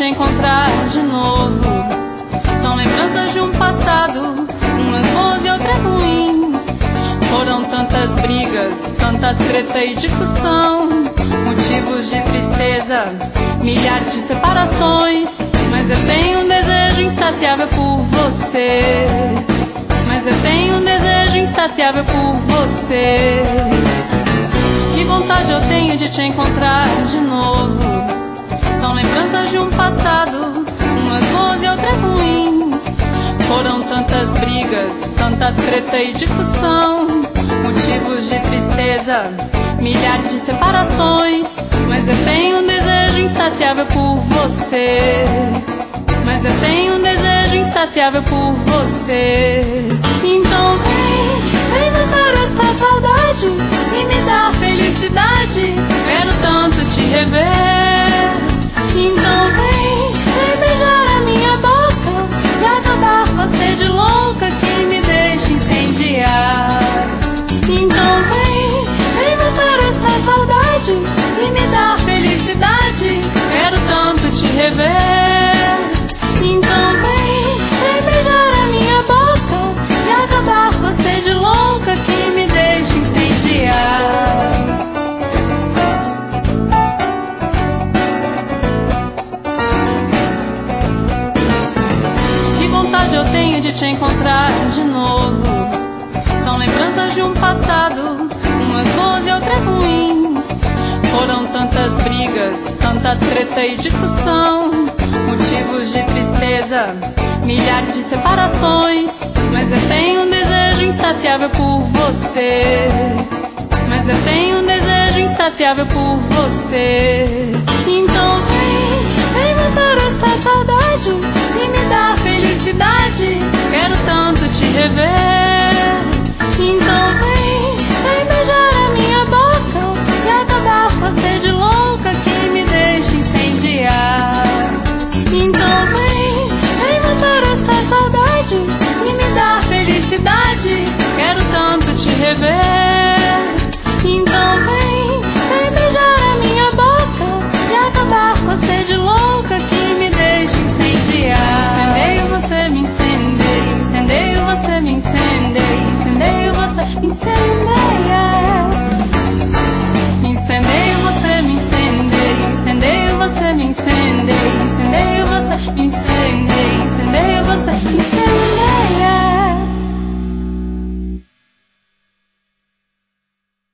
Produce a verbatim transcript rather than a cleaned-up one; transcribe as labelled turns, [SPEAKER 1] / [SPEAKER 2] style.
[SPEAKER 1] encontrar de novo. São lembranças de um passado, umas boas e outras ruins. Foram tantas brigas, tanta treta e discussão, motivos de tristeza, milhares de separações. Mas eu tenho um desejo insaciável por você. Mas eu tenho um desejo insaciável por você. Que vontade eu tenho de te encontrar de novo. São lembranças de um passado, umas boas e outras ruins. Foram tantas brigas, tanta treta e discussão, motivos de tristeza, milhares de separações. Mas eu tenho um desejo insaciável por você. Mas eu tenho um desejo insaciável por você. Então vem, vem matar essa saudade e me dar felicidade. Quero tanto te rever. Então vem, vem beijar a minha boca e acabar com a sede louca que me deixa incendiar. Então vem, vem matar essa saudade e me dar felicidade. Quero tanto te rever. Então vem, vem beijar a minha boca e acabar com a sede louca que me deixa incendiar. Que vontade eu tenho de te encontrar de novo. São lembranças de um passado, umas boas e outras ruins. Foram tantas brigas, tanta treta e discussão, motivos de tristeza, milhares de separações. Mas eu tenho um desejo insaciável por você. Mas eu tenho um desejo insaciável por você. Então vem, vem matar essa saudade e me dar felicidade. Quero tanto te rever. Então